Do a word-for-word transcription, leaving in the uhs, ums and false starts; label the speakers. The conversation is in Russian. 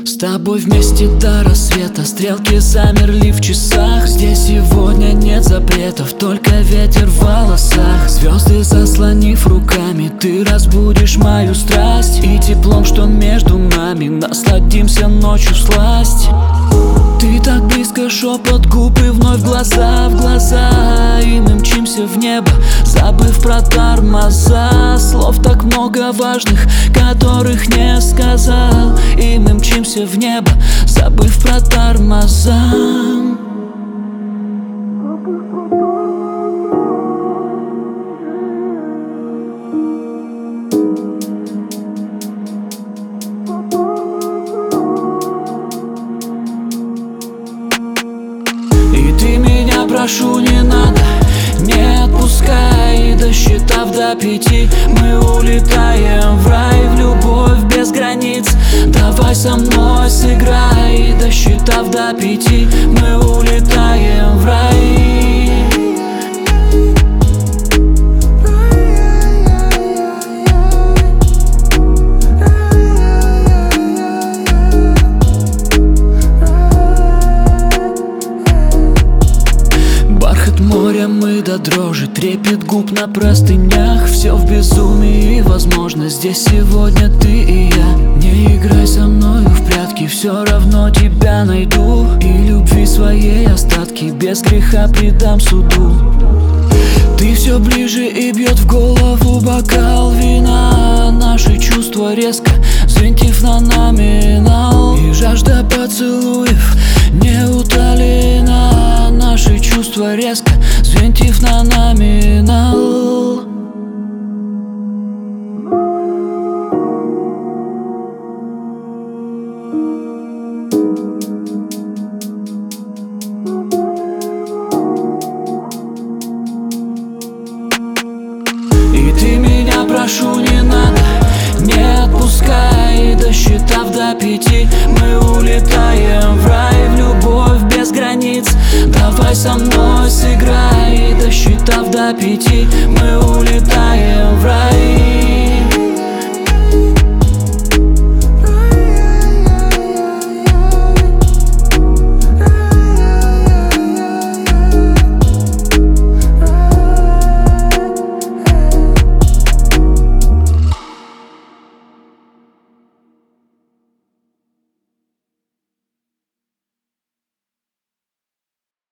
Speaker 1: С тобой вместе до рассвета, стрелки замерли в часах. Здесь сегодня нет запретов, только ветер в волосах. Звезды заслонив руками, ты разбудишь мою страсть. И теплом, что между нами, насладимся ночью всласть. Ты так близко, шепот губ и вновь глаза в глаза. И мы мчимся в небо, забыв про тормоза. Слов так много важных, которых не сказал. И мы мчимся в небо, забыв про тормоза. И ты меня, прошу, не надо, не отпускай. Досчитав до пяти, мы улетаем в рай, в любовь без границ. Давай со мной сыграй. Досчитав до пяти, мы улетаем в рай. Бархат моря мы до дрожи, трепет губ на простынях. Все в безумии и возможно, здесь сегодня ты и я. Не играй со мною в прятки, все равно тебя найду. И любви своей остатки без греха предам суду. Ты все ближе и бьет в голову бокал вина. Наши чувства резко взвинтив на номинал. И жажда поцелуев не утолена. Наши чувства резко взвинтив на номинал. И ты меня, прошу, не надо, не отпускай. Досчитав до пяти, мы улетаем в рай, в любовь без границ. Давай со мной сыграй. Досчитав до пяти, мы улетаем в рай.